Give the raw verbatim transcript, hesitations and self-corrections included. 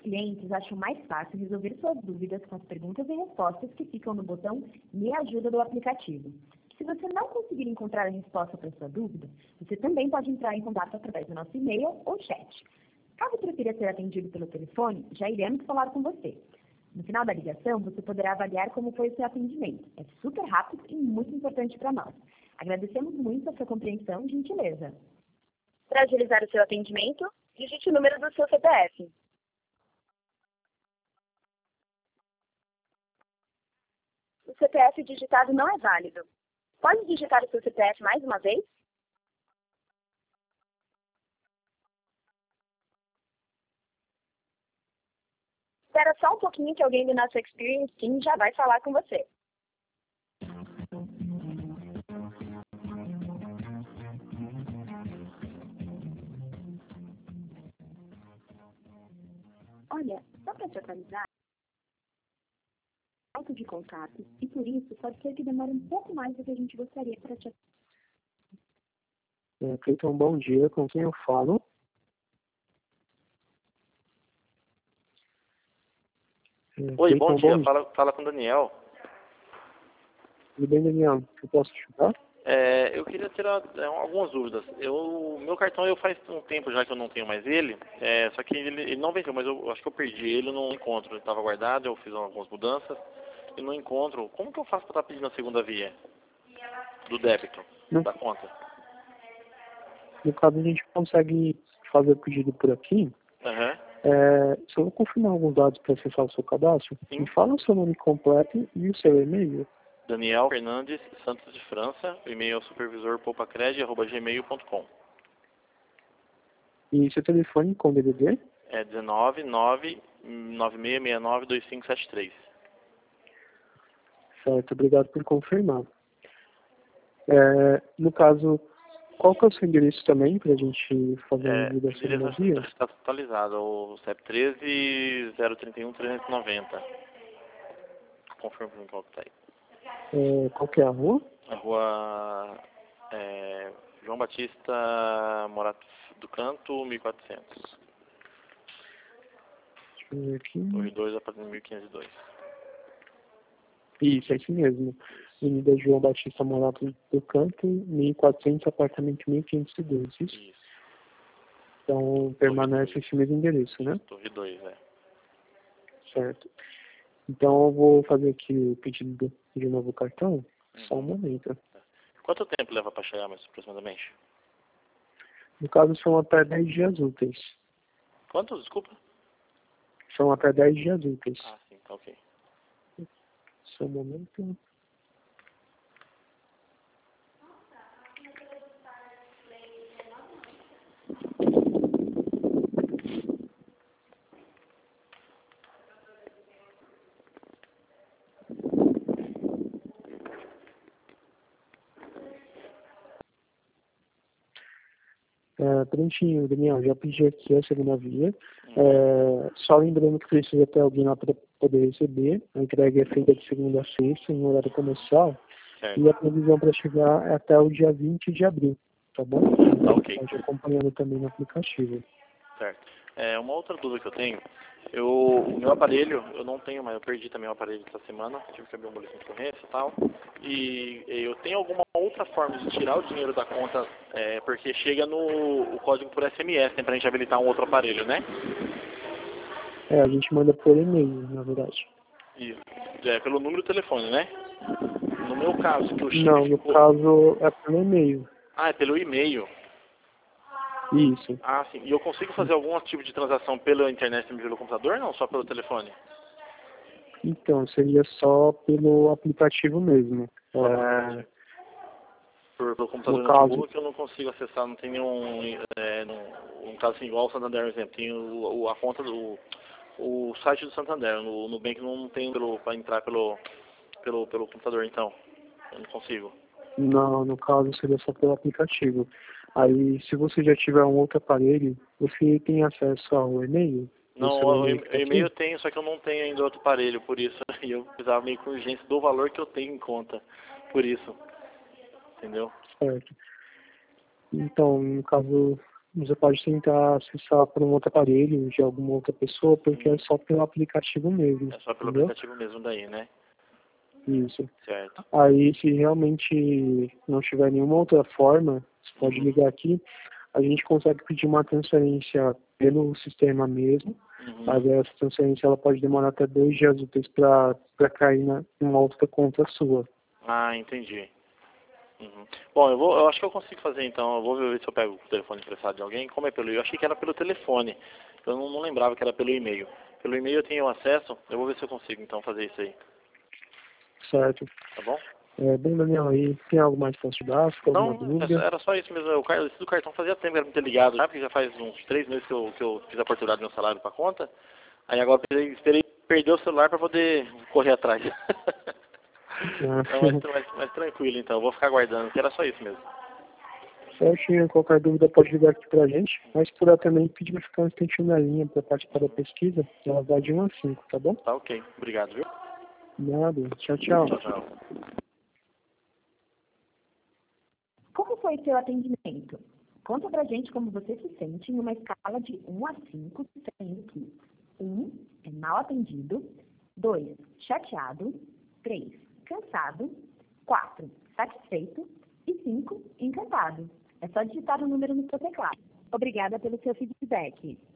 clientes acham mais fácil resolver suas dúvidas com as perguntas e respostas que ficam no botão Me Ajuda do aplicativo. Se você não conseguir encontrar a resposta para sua dúvida, você também pode entrar em contato através do nosso e-mail ou chat. Caso prefira ser atendido pelo telefone, já iremos falar com você. No final da ligação, você poderá avaliar como foi o seu atendimento. É super rápido e muito importante para nós. Agradecemos muito a sua compreensão e gentileza. Para agilizar o seu atendimento, digite o número do seu C P F. O C P F digitado não é válido. Pode digitar o seu C P F mais uma vez? Espera só um pouquinho que alguém do nosso Experience Team já vai falar com você. Olha, só para te atualizar, falta de contato, e por isso pode ser que demore um pouco mais do que a gente gostaria para te É, Cleiton, bom dia. Com quem eu falo? É, Oi, Cleiton, bom dia. bom Fala, fala com o Daniel. Tudo bem, Daniel? Eu posso te ajudar? É, eu queria tirar é, algumas dúvidas. Eu, meu cartão, eu faz um tempo já que eu não tenho mais ele, é, só que ele, ele não venceu, mas eu acho que eu perdi ele, eu não encontro. Ele estava guardado, eu fiz algumas mudanças e não encontro. Como que eu faço para estar pedindo a segunda via do débito No, da conta? no caso, a gente consegue fazer o pedido por aqui. Aham. É, só vou confirmar alguns dados para acessar o seu cadastro. Sim. Me fala o seu nome completo e o seu e-mail. Daniel Fernandes Santos de França, o e-mail é supervisor poupacred arroba gmail ponto com. E seu telefone com D D D? É dezenove, nove, nove seis seis nove, dois cinco sete três. Certo, obrigado por confirmar. É, no caso, qual que é o seu endereço também para a gente fazer É, a envio da o endereço segunda via? está atualizado, o C E P treze, zero trinta e um, trezentos e noventa. Confirma para mim qual que tá aí. É, qual que é a rua? A rua é, João Batista Morato do Canto, mil e quatrocentos. Deixa eu ver aqui. Torre dois, apartamento mil quinhentos e dois. Isso, é isso mesmo. Avenida João Batista Morato do Canto, mil e quatrocentos, apartamento mil quinhentos e dois, isso? Isso. Então, permanece esse mesmo endereço, né? Torre dois, é. Certo. Então, eu vou fazer aqui o pedido de novo cartão. Só um momento. Quanto tempo leva para chegar, mais aproximadamente? No caso, são até dez dias úteis. Quantos, desculpa? São até dez dias úteis. Ah, sim, tá ok. Só um momento. É, prontinho, Daniel, já pedi aqui a segunda via. É, só lembrando que precisa ter alguém lá para poder receber. A entrega é feita de segunda a sexta, em horário comercial. Certo. E a previsão para chegar é até o dia vinte de abril, tá bom? Tá ok. Pode acompanhando também no aplicativo. Certo. É, uma outra dúvida que eu tenho, eu, o meu aparelho, eu não tenho mais, eu perdi também o aparelho essa semana, tive que abrir um boletim de ocorrência e tal, e eu tenho alguma outra forma de tirar o dinheiro da conta, é, porque chega no o código por S M S, né, pra gente habilitar um outro aparelho, né? É, a gente manda por e-mail, na verdade. Isso. É, pelo número do telefone, né? No meu caso, que o chip Não, no ficou... caso é pelo e-mail. Ah, é pelo e-mail. Isso. Ah, sim. E eu consigo fazer algum tipo de transação pela internet e pelo computador, não? Só pelo telefone? Então, seria só pelo aplicativo mesmo. É, Por, pelo computador no no caso, notebook eu não consigo acessar, não tem nenhum, é, no, um caso assim, igual o Santander, por exemplo, tem o, o, a conta do, o site do Santander, no Nubank não tem para entrar pelo, pelo, pelo computador, então, eu não consigo. não, no caso seria só pelo aplicativo. Aí, se você já tiver um outro aparelho, você tem acesso ao e-mail? Não, seu o e-mail que tá e-mail eu aqui? tenho, só que eu não tenho ainda outro aparelho, por isso, e eu precisava meio com urgência do valor que eu tenho em conta, por isso, entendeu? Certo. Então, no caso, você pode tentar acessar por um outro aparelho de alguma outra pessoa, porque é só pelo aplicativo mesmo. É só pelo entendeu? aplicativo mesmo daí, né? Isso. Certo. Aí, se realmente não tiver nenhuma outra forma, você pode Uhum. ligar aqui, a gente consegue pedir uma transferência pelo sistema mesmo. Uhum. Mas essa transferência ela pode demorar até dois dias úteis para cair na, numa outra conta sua. Ah, entendi. Uhum. Bom, eu, vou, eu acho que eu consigo fazer então. Eu vou ver se eu pego o telefone emprestado de alguém. Como é pelo eu achei que era pelo telefone. Eu não, não lembrava que era pelo e-mail. Pelo e-mail eu tenho acesso. Eu vou ver se eu consigo então fazer isso aí. Certo. Tá bom? É, bem, Daniel, aí tem algo mais para te dar? Ficou alguma Não, dúvida? era só isso mesmo. O car- esse do cartão fazia tempo que era me ter ligado já, porque já faz uns três meses que eu, que eu fiz a apertura do meu salário para conta. Aí agora eu esperei, esperei perder o celular para poder correr atrás. Não, mas, mas, mas tranquilo então, eu vou ficar aguardando, que era só isso mesmo. Certinho, qualquer dúvida pode ligar aqui pra gente, mas por lá também pedir para ficar um instantinho na linha para participar da pesquisa, ela vai de um a cinco, tá bom? Tá ok, obrigado, viu? Nada, tchau, tchau. Tchau, tchau. Como foi seu atendimento? Conta pra gente como você se sente em uma escala de um a cinco, sendo que um é mal atendido, dois chateado, três cansado, quatro satisfeito e cinco encantado. É só digitar o número no seu teclado. Obrigada pelo seu feedback.